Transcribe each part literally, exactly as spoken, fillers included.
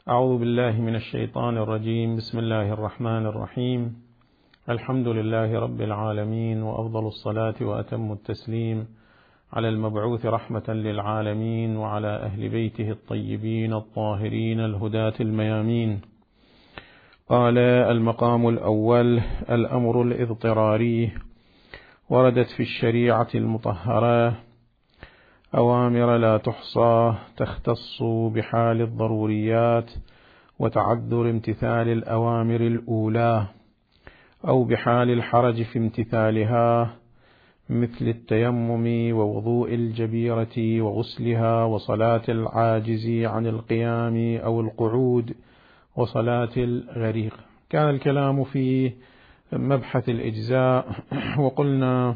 أعوذ بالله من الشيطان الرجيم. بسم الله الرحمن الرحيم. الحمد لله رب العالمين، وأفضل الصلاة وأتم التسليم على المبعوث رحمة للعالمين وعلى أهل بيته الطيبين الطاهرين الهداة الميامين. قال المقام الأول: الأمر الاضطراري. وردت في الشريعة المطهرة أوامر لا تحصى تختص بحال الضروريات وتعذر امتثال الأوامر الأولى، أو بحال الحرج في امتثالها، مثل التيمم ووضوء الجبيرة وغسلها وصلاة العاجز عن القيام أو القعود وصلاة الغريق. كان الكلام في مبحث الإجزاء، وقلنا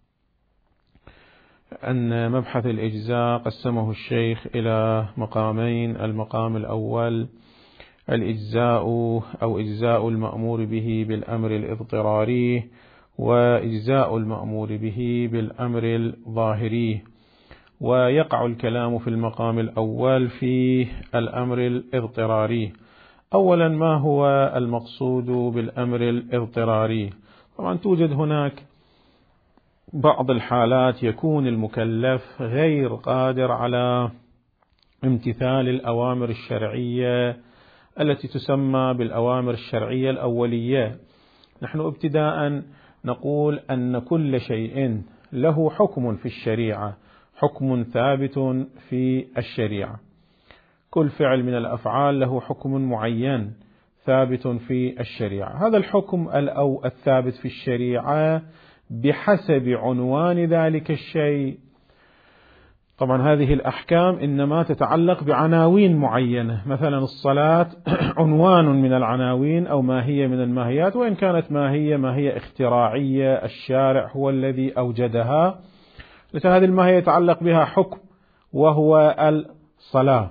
أن مبحث الإجزاء قسمه الشيخ إلى مقامين: المقام الأول الإجزاء أو إجزاء المأمور به بالأمر الاضطراري، وإجزاء المأمور به بالأمر الظاهري. ويقع الكلام في المقام الأول في الأمر الاضطراري. أولا، ما هو المقصود بالأمر الاضطراري؟ طبعا توجد هناك بعض الحالات يكون المكلف غير قادر على امتثال الأوامر الشرعية التي تسمى بالأوامر الشرعية الأولية. نحن ابتداء نقول أن كل شيء له حكم في الشريعة، حكم ثابت في الشريعة. كل فعل من الأفعال له حكم معين ثابت في الشريعة. هذا الحكم الأو الثابت في الشريعة بحسب عنوان ذلك الشيء. طبعا هذه الأحكام إنما تتعلق بعناوين معينة، مثلا الصلاة عنوان من العناوين أو ماهية من الماهيات، وإن كانت ماهية ماهية اختراعية الشارع هو الذي أوجدها، لكن هذه الماهية يتعلق بها حكم وهو الصلاة،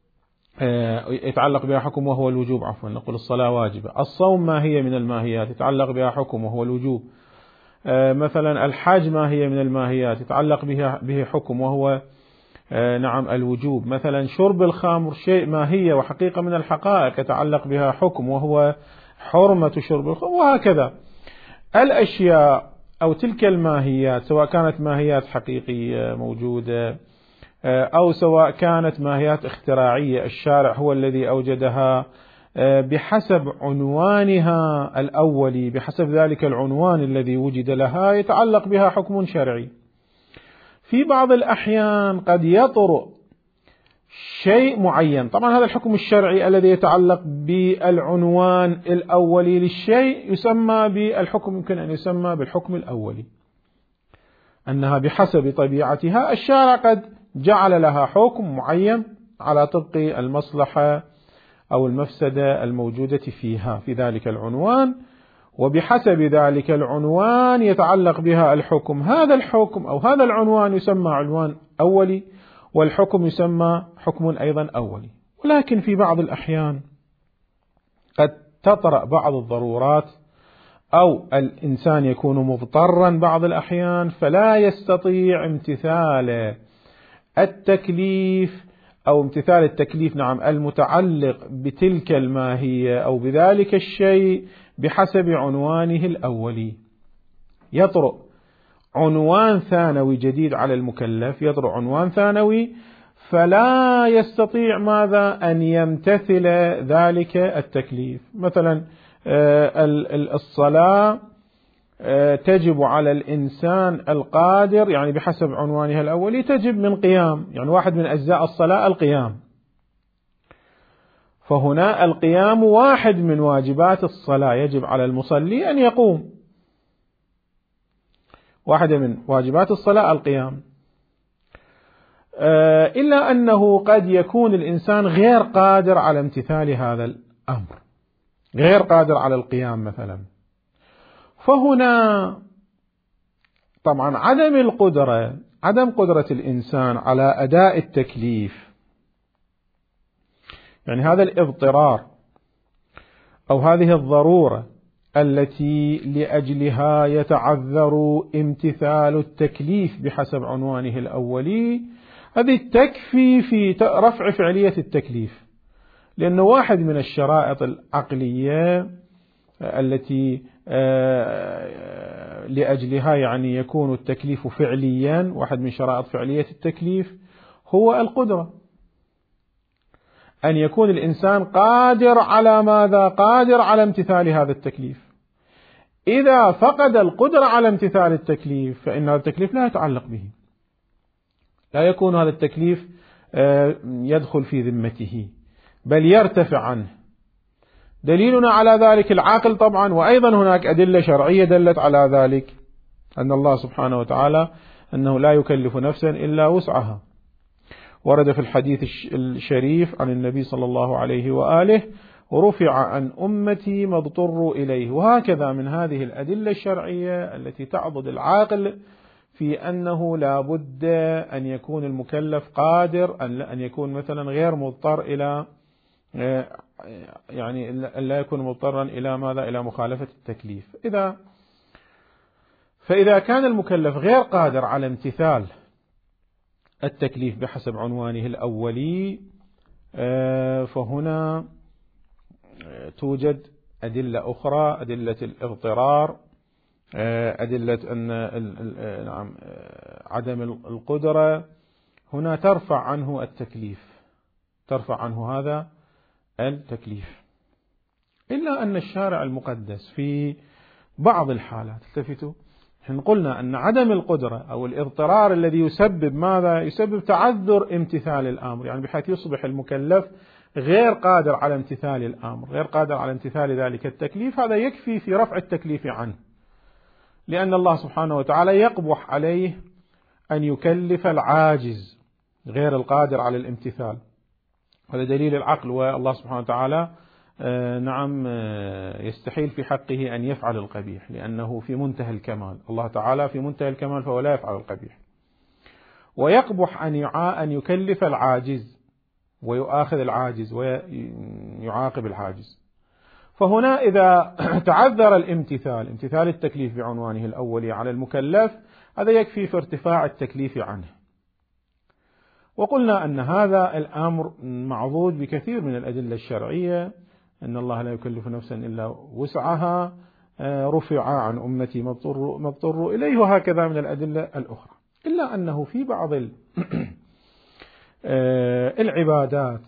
يتعلق بها حكم وهو الوجوب، عفوا نقول الصلاة واجبة. الصوم ماهية من الماهيات يتعلق بها حكم وهو الوجوب. مثلا الحج ماهية من الماهيات يتعلق بها به حكم وهو نعم الوجوب. مثلا شرب الخمر شيء ماهية وحقيقة من الحقائق يتعلق بها حكم وهو حرمة شرب الخمر. وهكذا الأشياء أو تلك الماهيات، سواء كانت ماهيات حقيقية موجودة أو سواء كانت ماهيات اختراعية الشارع هو الذي أوجدها، بحسب عنوانها الأولي، بحسب ذلك العنوان الذي وجد لها يتعلق بها حكم شرعي. في بعض الأحيان قد يطرأ شيء معين، طبعا هذا الحكم الشرعي الذي يتعلق بالعنوان الأولي للشيء يسمى بالحكم، يمكن أن يسمى بالحكم الأولي، أنها بحسب طبيعتها الشارع قد جعل لها حكم معين على طبق المصلحة أو المفسدة الموجودة فيها في ذلك العنوان، وبحسب ذلك العنوان يتعلق بها الحكم. هذا الحكم أو هذا العنوان يسمى عنوان أولي، والحكم يسمى حكم أيضا أولي. ولكن في بعض الأحيان قد تطرأ بعض الضرورات، أو الإنسان يكون مضطرا بعض الأحيان فلا يستطيع امتثال التكليف أو امتثال التكليف نعم المتعلق بتلك الماهية أو بذلك الشيء بحسب عنوانه الأولي. يطرأ عنوان ثانوي جديد على المكلف، يطرأ عنوان ثانوي فلا يستطيع ماذا أن يمتثل ذلك التكليف. مثلا الصلاة تجب على الإنسان القادر، يعني بحسب عنوانها الأولي تجب من قيام، يعني واحد من أجزاء الصلاة القيام، فهنا القيام واحد من واجبات الصلاة، يجب على المصلي أن يقوم، واحدة من واجبات الصلاة القيام. إلا أنه قد يكون الإنسان غير قادر على امتثال هذا الأمر، غير قادر على القيام مثلا، فهنا طبعا عدم القدرة عدم قدرة الإنسان على أداء التكليف، يعني هذا الاضطرار أو هذه الضرورة التي لأجلها يتعذر امتثال التكليف بحسب عنوانه الأولي، هذه تكفي في رفع فعلية التكليف، لأنه واحد من الشرائط العقلية التي لأجلها يعني يكون التكليف فعليا، واحد من شرائط فعلية التكليف هو القدرة، أن يكون الإنسان قادر على ماذا؟ قادر على امتثال هذا التكليف. إذا فقد القدرة على امتثال التكليف فإن هذا التكليف لا يتعلق به، لا يكون هذا التكليف يدخل في ذمته بل يرتفع عنه. دليلنا على ذلك العقل طبعا، وأيضا هناك أدلة شرعية دلت على ذلك، أن الله سبحانه وتعالى أنه لا يكلف نفسا إلا وسعها. ورد في الحديث الشريف عن النبي صلى الله عليه وآله: رفع عن أمتي ما اضطروا إليه. وهكذا من هذه الأدلة الشرعية التي تعضد العاقل في أنه لا بد أن يكون المكلف قادر، أن يكون مثلا غير مضطر إلى يعني لا يكون مضطرا إلى ماذا؟ إلى مخالفة التكليف. إذا فإذا كان المكلف غير قادر على امتثال التكليف بحسب عنوانه الأولي، فهنا توجد أدلة أخرى، أدلة الاضطرار، أدلة أن نعم عدم القدرة، هنا ترفع عنه التكليف، ترفع عنه هذا التكليف. إلا أن الشارع المقدس في بعض الحالات، التفتوا، نحن قلنا أن عدم القدرة أو الاضطرار الذي يسبب ماذا؟ يسبب تعذر امتثال الأمر، يعني بحيث يصبح المكلف غير قادر على امتثال الأمر، غير قادر على امتثال ذلك التكليف. هذا يكفي في رفع التكليف عنه، لأن الله سبحانه وتعالى يقبح عليه أن يكلف العاجز غير القادر على الامتثال. هذا دليل العقل، والله سبحانه وتعالى آه نعم آه يستحيل في حقه أن يفعل القبيح، لأنه في منتهى الكمال، الله تعالى في منتهى الكمال فهو لا يفعل القبيح. ويقبح أن أن يكلف العاجز ويؤاخذ العاجز ويعاقب العاجز. فهنا إذا تعذر الامتثال، امتثال التكليف بعنوانه الأولي على المكلف، هذا يكفي في ارتفاع التكليف عنه. وقلنا أن هذا الأمر معضود بكثير من الأدلة الشرعية، أن الله لا يكلف نفسا إلا وسعها، رفع عن أمتي ما اضطروا إليه، وهكذا من الأدلة الأخرى. إلا أنه في بعض العبادات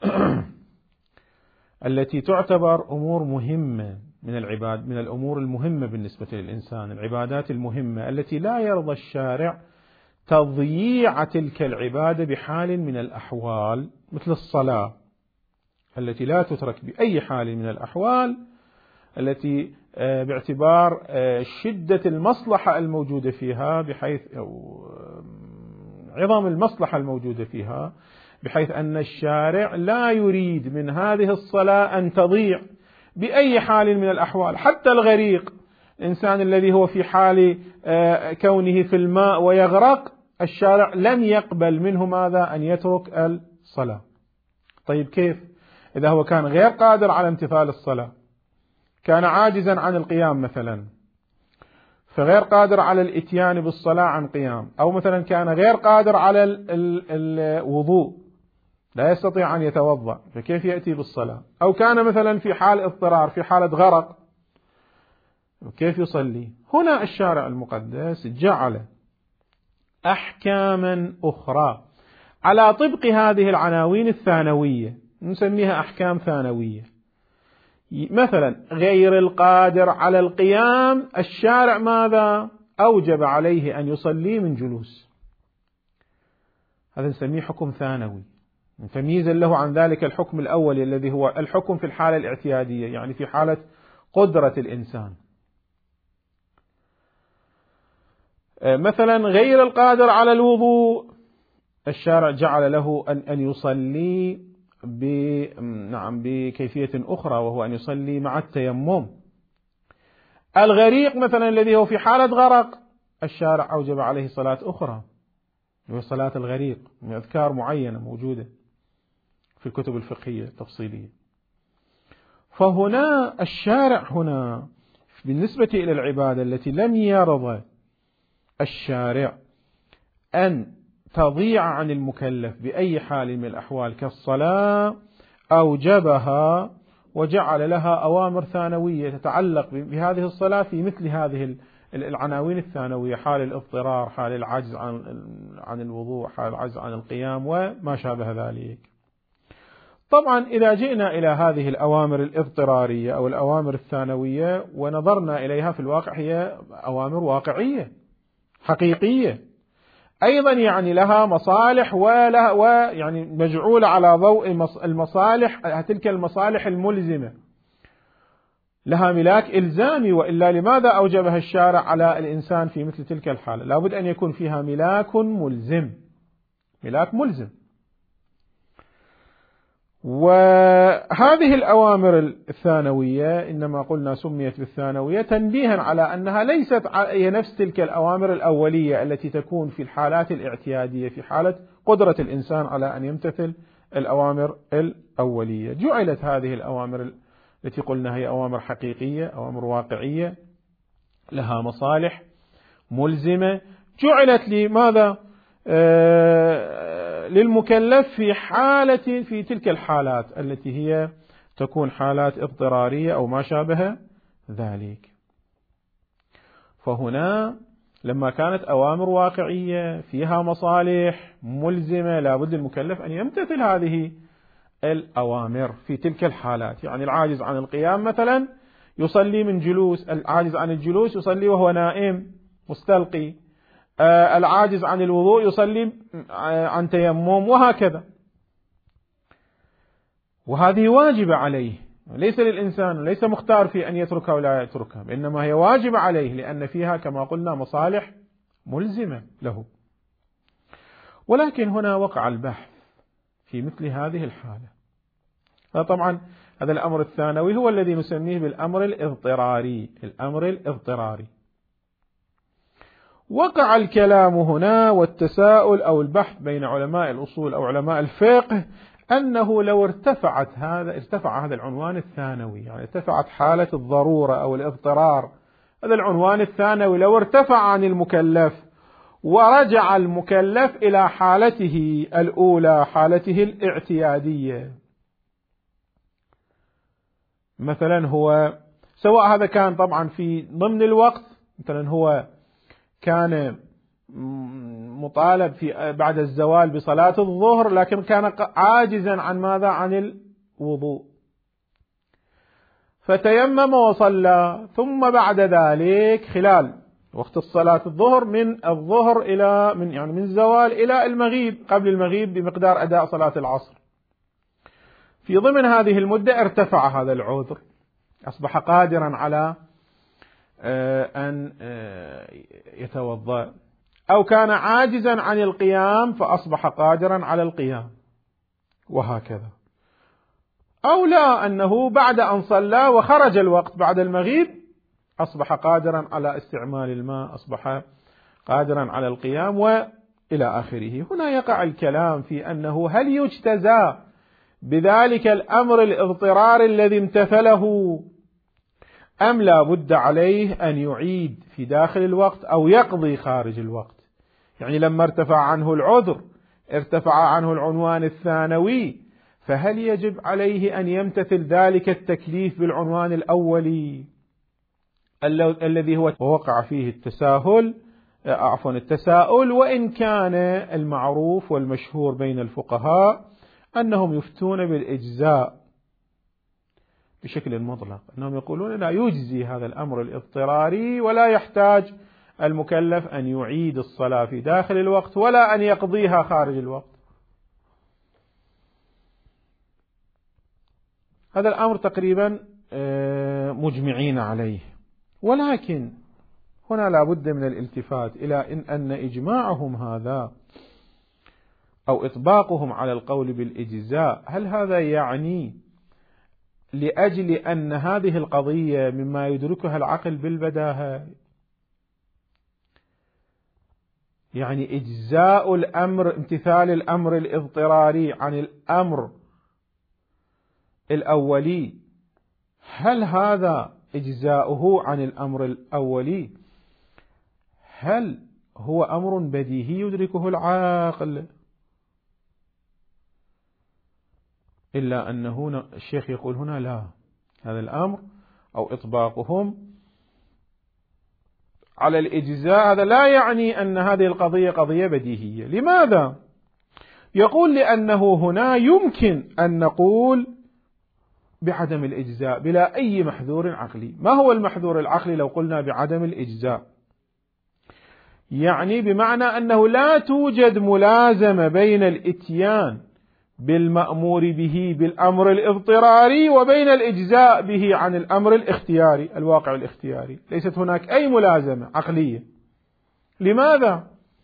التي تعتبر أمور مهمة من العباد، من الأمور المهمة بالنسبة للإنسان، العبادات المهمة التي لا يرضى الشارع تضييع تلك العبادة بحال من الأحوال، مثل الصلاة التي لا تترك بأي حال من الأحوال، التي باعتبار شدة المصلحة الموجودة فيها، بحيث عظم المصلحة الموجودة فيها، بحيث أن الشارع لا يريد من هذه الصلاة أن تضيع بأي حال من الأحوال. حتى الغريق، الإنسان الذي هو في حال كونه في الماء ويغرق، الشارع لم يقبل منه ماذا؟ أن يترك الصلاة. طيب كيف؟ إذا هو كان غير قادر على امتثال الصلاة، كان عاجزا عن القيام مثلا، فغير قادر على الاتيان بالصلاة عن قيام، أو مثلا كان غير قادر على الوضوء، لا يستطيع أن يتوضأ، فكيف يأتي بالصلاة؟ أو كان مثلا في حال اضطرار، في حالة غرق، كيف يصلي؟ هنا الشارع المقدس جعل أحكاما أخرى على طبق هذه العناوين الثانوية، نسميها أحكام ثانوية. مثلا غير القادر على القيام، الشارع ماذا؟ أوجب عليه أن يصلي من جلوس، هذا نسميه حكم ثانوي، تمييزا له عن ذلك الحكم الأول الذي هو الحكم في الحالة الاعتيادية، يعني في حالة قدرة الإنسان. مثلا غير القادر على الوضوء، الشارع جعل له أن أن يصلي ب نعم بكيفية أخرى، وهو أن يصلي مع التيمم. الغريق مثلا الذي هو في حالة غرق، الشارع أوجب عليه صلاة أخرى، وهي صلاة الغريق، من أذكار معينة موجودة في الكتب الفقهية التفصيلية. فهنا الشارع هنا بالنسبة إلى العبادة التي لم يرضى الشارع أن تضيع عن المكلف بأي حال من الأحوال كالصلاة، أوجبها وجعل لها أوامر ثانوية تتعلق بهذه الصلاة في مثل هذه العناوين الثانوية: حال الاضطرار، حال العجز عن عن الوضوء، حال العجز عن القيام، وما شابه ذلك. طبعا إذا جئنا إلى هذه الأوامر الاضطرارية أو الأوامر الثانوية ونظرنا إليها في الواقع، هي أوامر واقعية حقيقية أيضا، يعني لها مصالح ولا ويعني مجعولة على ضوء المصالح، تلك المصالح الملزمة، لها ملاك إلزامي، وإلا لماذا أوجبها الشارع على الإنسان في مثل تلك الحالة؟ لابد أن يكون فيها ملاك ملزم، ملاك ملزم. وهذه الأوامر الثانوية إنما قلنا سميت بالثانوية تنبيها على أنها ليست هي نفس تلك الأوامر الأولية التي تكون في الحالات الاعتيادية، في حالة قدرة الإنسان على أن يمتثل الأوامر الأولية. جعلت هذه الأوامر التي قلنا هي أوامر حقيقية، أوامر واقعية، لها مصالح ملزمة، جعلت لماذا؟ آه للمكلف في حالة في تلك الحالات التي هي تكون حالات اضطرارية أو ما شابه ذلك. فهنا لما كانت أوامر واقعية فيها مصالح ملزمة، لابد المكلف أن يمتثل هذه الأوامر في تلك الحالات. يعني العاجز عن القيام مثلا يصلي من جلوس، العاجز عن الجلوس يصلي وهو نائم مستلقي، آه العاجز عن الوضوء يصلي عن تيمم، وهكذا. وهذه واجبة عليه، ليس للإنسان، ليس مختار في أن يتركها ولا يتركها، إنما هي واجبة عليه لأن فيها كما قلنا مصالح ملزمة له. ولكن هنا وقع البحث في مثل هذه الحالة. طبعا هذا الأمر الثانوي هو الذي نسميه بالأمر الاضطراري، الأمر الاضطراري. وقع الكلام هنا والتساؤل أو البحث بين علماء الأصول أو علماء الفقه أنه لو ارتفعت هذا ارتفع هذا العنوان الثانوي، يعني ارتفعت حالة الضرورة أو الاضطرار، هذا العنوان الثانوي لو ارتفع عن المكلف ورجع المكلف إلى حالته الأولى، حالته الاعتيادية، مثلا هو سواء هذا كان طبعا في ضمن الوقت، مثلا هو كان مطالب في بعد الزوال بصلاة الظهر لكن كان عاجزا عن ماذا؟ عن الوضوء، فتيمم وصلى، ثم بعد ذلك خلال وقت الصلاة الظهر من الظهر إلى من يعني من الزوال إلى المغيب، قبل المغيب بمقدار أداء صلاة العصر، في ضمن هذه المدة ارتفع هذا العذر، أصبح قادرا على أن يتوضأ، أو كان عاجزا عن القيام فأصبح قادرا على القيام، وهكذا. أو لا، أنه بعد أن صلى وخرج الوقت بعد المغيب أصبح قادرا على استعمال الماء، أصبح قادرا على القيام، وإلى آخره. هنا يقع الكلام في أنه هل يجتزى بذلك الأمر الاضطراري الذي امتثله، أم لا بد عليه أن يعيد في داخل الوقت أو يقضي خارج الوقت؟ يعني لما ارتفع عنه العذر، ارتفع عنه العنوان الثانوي، فهل يجب عليه أن يمتثل ذلك التكليف بالعنوان الأولي الذي هو وقع فيه التساهل عفوا التساؤل؟ وإن كان المعروف والمشهور بين الفقهاء أنهم يفتون بالإجزاء بشكل مطلق، أنهم يقولون لا يجزي هذا الأمر الاضطراري ولا يحتاج المكلف أن يعيد الصلاة في داخل الوقت ولا أن يقضيها خارج الوقت. هذا الأمر تقريبا مجمعين عليه. ولكن هنا لا بد من الالتفات إلى إن أن إجماعهم هذا أو إطباقهم على القول بالإجزاء، هل هذا يعني لأجل أن هذه القضية مما يدركها العقل بالبداهة؟ يعني إجزاء الأمر، امتثال الأمر الاضطراري عن الأمر الأولي، هل هذا إجزاؤه عن الأمر الأولي هل هو أمر بديهي يدركه العاقل؟ إلا أنه الشيخ يقول هنا لا، هذا الأمر أو إطباقهم على الإجزاء هذا لا يعني أن هذه القضية قضية بديهية. لماذا؟ يقول لأنه هنا يمكن أن نقول بعدم الإجزاء بلا أي محذور عقلي. ما هو المحذور العقلي لو قلنا بعدم الإجزاء؟ يعني بمعنى أنه لا توجد ملازمة بين الإتيان بالمأمور به بالأمر الاضطراري وبين الإجزاء به عن الأمر الاختياري الواقع الاختياري، ليست هناك أي ملازمة عقلية. لماذا؟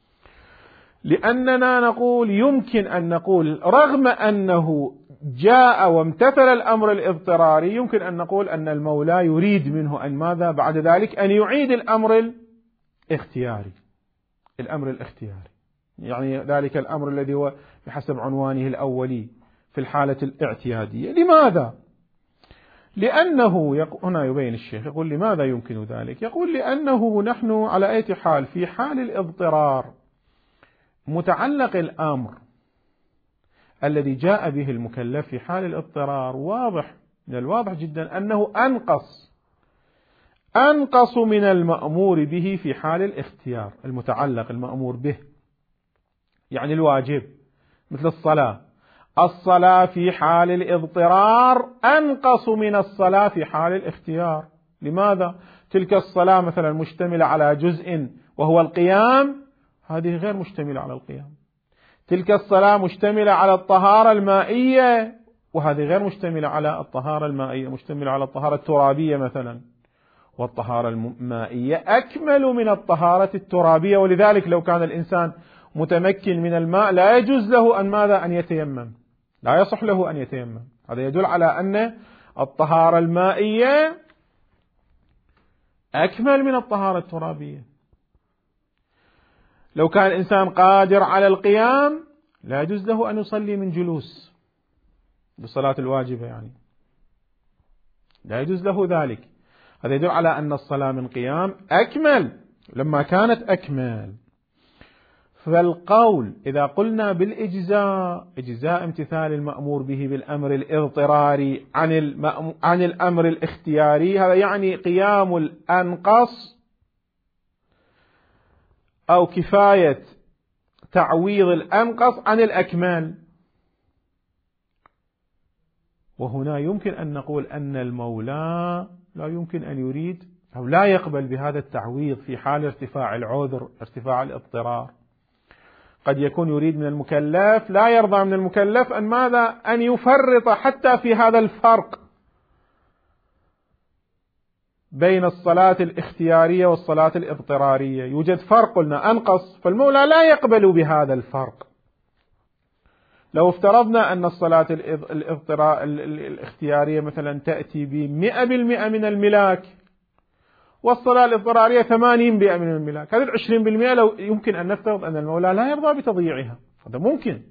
لأننا نقول يمكن أن نقول رغم أنه جاء وامتثل الأمر الاضطراري، يمكن أن نقول أن المولى يريد منه أن ماذا بعد ذلك؟ أن يعيد الأمر الاختياري الأمر الاختياري يعني ذلك الأمر الذي هو بحسب عنوانه الأولي في الحالة الاعتيادية. لماذا؟ لأنه يق... هنا يبين الشيخ يقول لماذا يمكن ذلك؟ يقول لأنه نحن على أي حال في حال الاضطرار متعلق الأمر الذي جاء به المكلف في حال الاضطرار واضح من الواضح جدا أنه أنقص أنقص من المأمور به في حال الاختيار المتعلق المأمور به، يعني الواجب مثل الصلاة. الصلاة في حال الاضطرار أنقص من الصلاة في حال الاختيار. لماذا؟ تلك الصلاة مثلا مشتملة على جزء وهو القيام، هذه غير مشتملة على القيام. تلك الصلاة مشتملة على الطهارة المائية، وهذه غير مشتملة على الطهارة المائية، مشتملة على الطهارة الترابية مثلا، والطهارة المائية أكمل من الطهارة الترابية. ولذلك لو كان الإنسان متمكن من الماء لا يجوز له أن ماذا؟ أن يتيمم، لا يصح له أن يتيمم. هذا يدل على أن الطهارة المائية أكمل من الطهارة الترابية. لو كان الإنسان قادر على القيام لا يجوز له أن يصلي من جلوس بالصلاة الواجبة، يعني لا يجوز له ذلك. هذا يدل على أن الصلاة من قيام أكمل لما كانت أكمل. فالقول إذا قلنا بالإجزاء إجزاء امتثال المأمور به بالأمر الاضطراري عن عن الأمر الاختياري، هذا يعني قيام الأنقص أو كفاية تعويض الأنقص عن الأكمال. وهنا يمكن أن نقول أن المولى لا يمكن أن يريد أو لا يقبل بهذا التعويض في حال ارتفاع العذر ارتفاع الاضطرار. قد يكون يريد من المكلف، لا يرضى من المكلف أن ماذا؟ أن يفرط حتى في هذا الفرق بين الصلاة الاختيارية والصلاة الاضطرارية. يوجد فرق قلنا أنقص، فالمولى لا يقبل بهذا الفرق. لو افترضنا أن الصلاة الاختيارية مثلا تأتي بمئة بالمئة من الملاك والصلاة الاضطرارية ثمانين بالمئة من الملاك، هذه العشرين بالمئة لو يمكن أن نفترض أن المولى لا يرضى بتضييعها، هذا ممكن.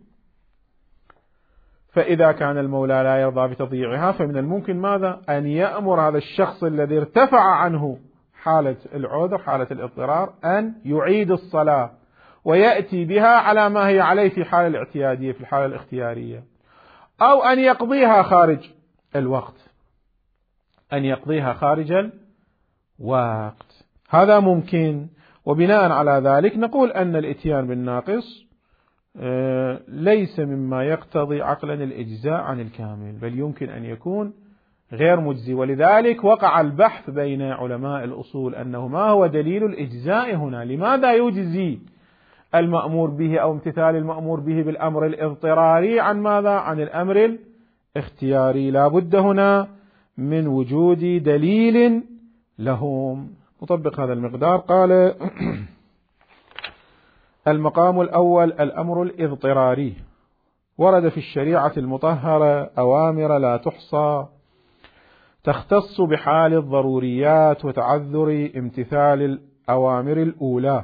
فإذا كان المولى لا يرضى بتضييعها فمن الممكن ماذا؟ أن يأمر هذا الشخص الذي ارتفع عنه حالة العذر حالة الاضطرار أن يعيد الصلاة ويأتي بها على ما هي عليه في حالة الاعتيادية في الحالة الاختيارية، أو أن يقضيها خارج الوقت أن يقضيها خارج الوقت، هذا ممكن. وبناء على ذلك نقول أن الإتيان بالناقص ليس مما يقتضي عقلا الإجزاء عن الكامل، بل يمكن أن يكون غير مجزي. ولذلك وقع البحث بين علماء الأصول أنه ما هو دليل الإجزاء هنا، لماذا يجزي المأمور به أو امتثال المأمور به بالأمر الاضطراري عن ماذا؟ عن الأمر الاختياري. لا بد هنا من وجود دليل لهم. مطبق هذا المقدار قال المقام الأول الأمر الاضطراري. ورد في الشريعة المطهرة أوامر لا تحصى تختص بحال الضروريات وتعذر امتثال الأوامر الأولى.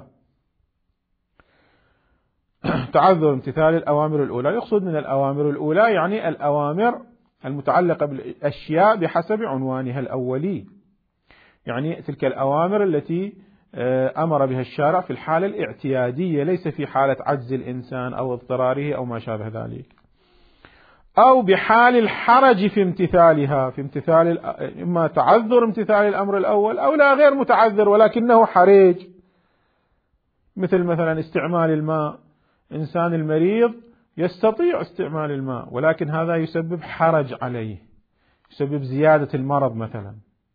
تعذر امتثال الأوامر الأولى، يقصد من الأوامر الأولى يعني الأوامر المتعلقة بالأشياء بحسب عنوانها الأولي، يعني تلك الأوامر التي أمر بها الشارع في الحالة الاعتيادية، ليس في حالة عجز الإنسان أو اضطراره أو ما شابه ذلك. أو بحال الحرج في امتثالها، في امتثال إما تعذر امتثال الأمر الأول أو لا غير متعذر ولكنه حرج، مثل مثلا استعمال الماء، إنسان المريض يستطيع استعمال الماء ولكن هذا يسبب حرج عليه، يسبب زيادة المرض مثلا.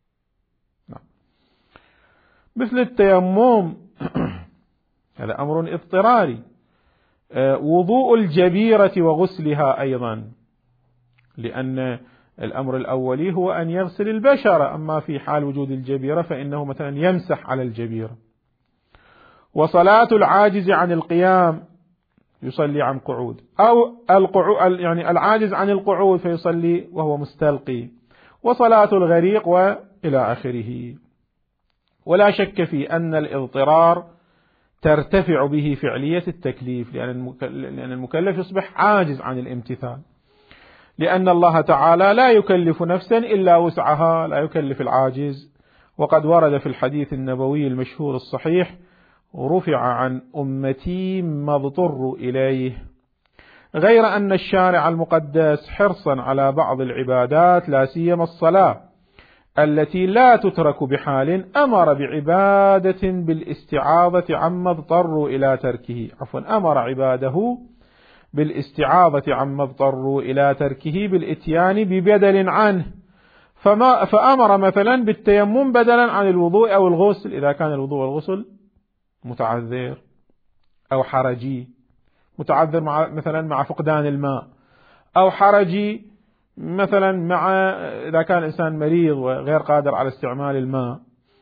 مثل التيمم هذا أمر اضطراري. وضوء الجبيرة وغسلها أيضا، لأن الأمر الأولي هو أن يغسل البشرة، أما في حال وجود الجبيرة فإنه مثلا يمسح على الجبيرة. وصلاة العاجز عن القيام يصلي عن قعود، أو القعود يعني العاجز عن القعود فيصلي وهو مستلقي، وصلاة الغريق وإلى آخره. ولا شك في أن الاضطرار ترتفع به فعلية التكليف، لأن المكلف يصبح عاجز عن الامتثال، لأن الله تعالى لا يكلف نفسا إلا وسعها، لا يكلف العاجز. وقد ورد في الحديث النبوي المشهور الصحيح: رفع عن أمتي ما اضطروا إليه. غير أن الشارع المقدس حرصا على بعض العبادات لا سيما الصلاة التي لا تترك بحال أمر بعبادة بالاستعاضة عما اضطروا إلى تركه، عفوا أمر عباده بالاستعاضة عما اضطروا إلى تركه بالإتيان ببدل عنه، فما فأمر مثلا بالتيمم بدلا عن الوضوء أو الغسل إذا كان الوضوء والغسل متعذر أو حرجي، متعذر مع مثلا مع فقدان الماء، أو حرجي مثلا مع إذا كان الإنسان مريض وغير قادر على استعمال الماء.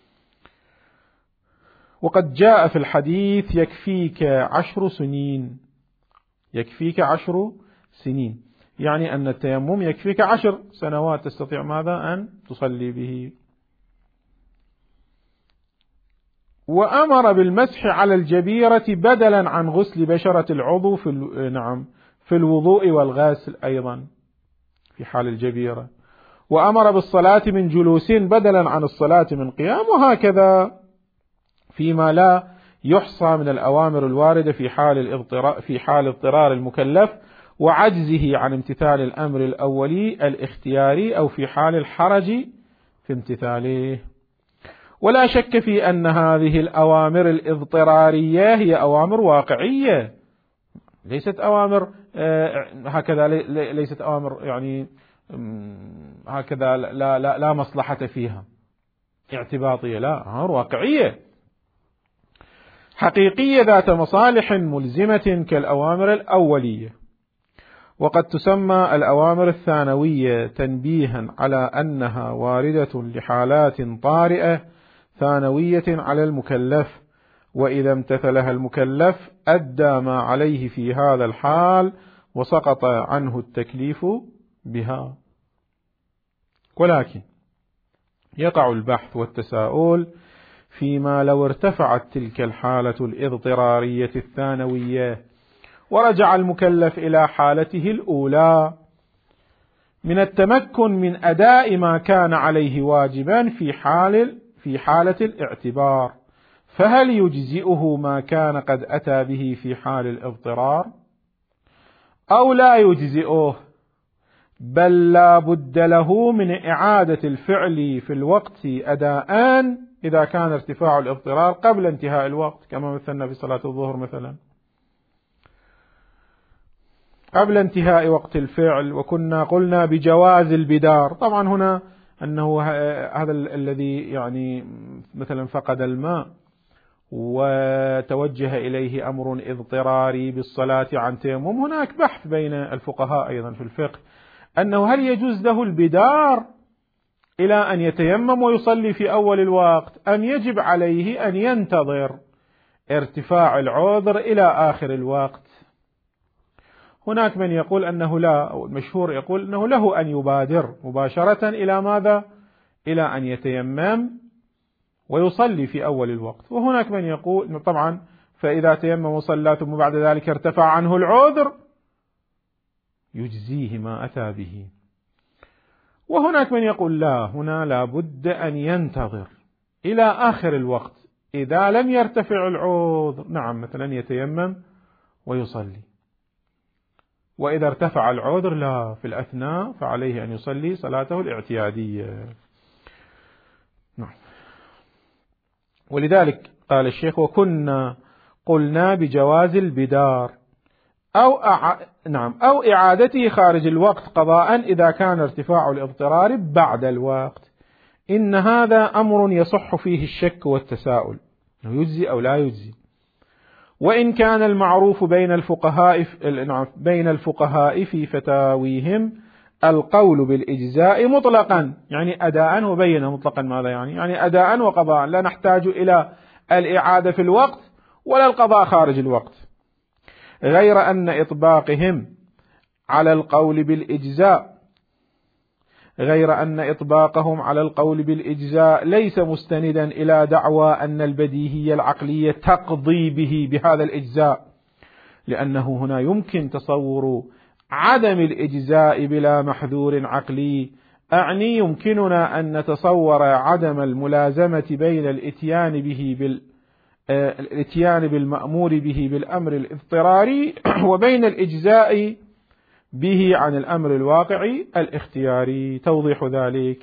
وقد جاء في الحديث: يكفيك عشر سنين، يكفيك عشر سنين، يعني أن التيمم يكفيك عشر سنوات تستطيع ماذا؟ أن تصلي به. وأمر بالمسح على الجبيرة بدلا عن غسل بشرة العضو في نعم في الوضوء والغسل أيضا في حال الجبيرة. وأمر بالصلاة من جلوس بدلا عن الصلاة من قيام، وهكذا فيما لا يحصى من الأوامر الواردة في حال الاضطرار في حال اضطرار المكلف وعجزه عن امتثال الأمر الأولي الاختياري، أو في حال الحرج في امتثاله. ولا شك في أن هذه الأوامر الاضطرارية هي أوامر واقعية، ليست أوامر هكذا، ليست أوامر يعني هكذا لا, لا, لا مصلحة فيها اعتباطية، لا، أمر واقعية حقيقية ذات مصالح ملزمة كالأوامر الأولية. وقد تسمى الأوامر الثانوية تنبيها على أنها واردة لحالات طارئة ثانوية على المكلف، وإذا امتثلها المكلف أدى ما عليه في هذا الحال وسقط عنه التكليف بها. ولكن يقع البحث والتساؤل فيما لو ارتفعت تلك الحالة الاضطرارية الثانوية ورجع المكلف إلى حالته الأولى من التمكن من أداء ما كان عليه واجبا في حال في حالة الاعتبار، فهل يجزئه ما كان قد أتى به في حال الاضطرار أو لا يجزئه، بل لا بد له من إعادة الفعل في الوقت أداء إذا كان ارتفاع الاضطرار قبل انتهاء الوقت، كما مثلنا في صلاة الظهر مثلا قبل انتهاء وقت الفعل، وكنا قلنا بجواز البدار. طبعا هنا أنه هذا الذي يعني مثلا فقد الماء وتوجه إليه أمر اضطراري بالصلاة عن تيمم، هناك بحث بين الفقهاء أيضا في الفقه أنه هل يجوز له البدار إلى أن يتيمم ويصلي في أول الوقت، أم يجب عليه أن ينتظر ارتفاع العذر إلى آخر الوقت. هناك من يقول أنه لا، أو المشهور يقول أنه له أن يبادر مباشرة إلى ماذا؟ إلى أن يتيمم ويصلي في أول الوقت. وهناك من يقول طبعا فإذا تيمم وصلى ثم بعد ذلك ارتفع عنه العذر يجزيه ما أتى به. وهناك من يقول لا، هنا لا بد أن ينتظر إلى آخر الوقت، إذا لم يرتفع العذر نعم مثلا يتيمم ويصلي. وإذا ارتفع العذر لا في الأثناء فعليه أن يصلي صلاته الاعتيادية. نعم. ولذلك قال الشيخ: وكنا قلنا بجواز البدار أو أع... نعم أو إعادته خارج الوقت قضاء إذا كان ارتفاع الاضطرار بعد الوقت. إن هذا أمر يصح فيه الشك والتساؤل، أنه يجزي أو لا يجزي. وإن كان المعروف بين الفقهاء بين الفقهاء في فتاويهم القول بالإجزاء مطلقا، يعني أداء وبين مطلقا ماذا يعني؟ يعني أداء وقضاء، لا نحتاج إلى الإعادة في الوقت ولا القضاء خارج الوقت، غير أن إطباقهم على القول بالإجزاء غير أن إطباقهم على القول بالإجزاء ليس مستندا إلى دعوى أن البديهية العقلية تقضي به بهذا الإجزاء، لأنه هنا يمكن تصور عدم الإجزاء بلا محذور عقلي. أعني يمكننا أن نتصور عدم الملازمة بين الإتيان به بال الإتيان بالمأمور به بالأمر الاضطراري وبين الإجزاء به عن الأمر الواقعي الاختياري. توضيح ذلك: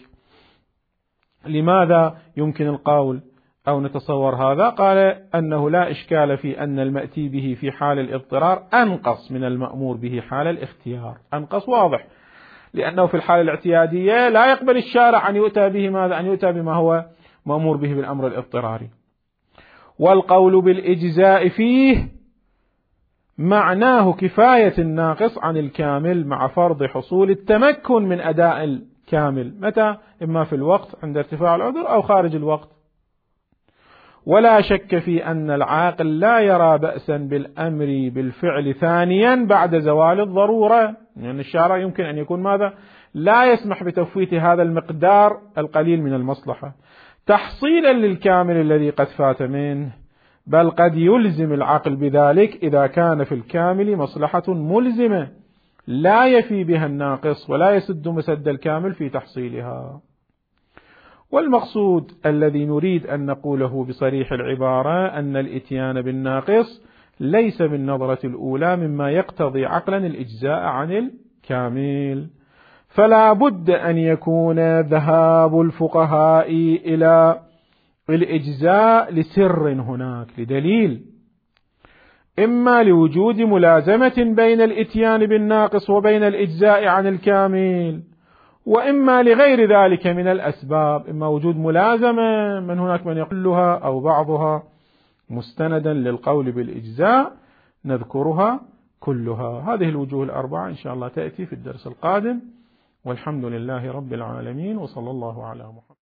لماذا يمكن القول أو نتصور هذا؟ قال أنه لا إشكال في أن المأتي به في حال الاضطرار أنقص من المأمور به حال الاختيار. أنقص واضح، لأنه في الحالة الاعتيادية لا يقبل الشارع أن يؤتى به ماذا؟ أن يؤتى بما هو مأمور به بالأمر الاضطراري. والقول بالإجزاء فيه معناه كفاية الناقص عن الكامل مع فرض حصول التمكن من أداء الكامل، متى؟ إما في الوقت عند ارتفاع العذر أو خارج الوقت. ولا شك في أن العاقل لا يرى بأسا بالأمر بالفعل ثانيا بعد زوال الضرورة، لأن يعني الشارع يمكن أن يكون ماذا؟ لا يسمح بتفويت هذا المقدار القليل من المصلحة تحصيلا للكامل الذي قد فات منه، بل قد يلزم العقل بذلك إذا كان في الكامل مصلحة ملزمة لا يفي بها الناقص ولا يسد مسد الكامل في تحصيلها. والمقصود الذي نريد أن نقوله بصريح العبارة أن الإتيان بالناقص ليس بالنظرة الأولى مما يقتضي عقلا الإجزاء عن الكامل، فلا بد أن يكون ذهاب الفقهاء إلى الإجزاء لسر هناك، لدليل، إما لوجود ملازمة بين الإتيان بالناقص وبين الإجزاء عن الكامل، وإما لغير ذلك من الأسباب، إما وجود ملازمة من هناك من يقلها أو بعضها مستندا للقول بالإجزاء نذكرها كلها. هذه الوجوه الأربعة إن شاء الله تأتي في الدرس القادم، والحمد لله رب العالمين، وصلى الله على محمد.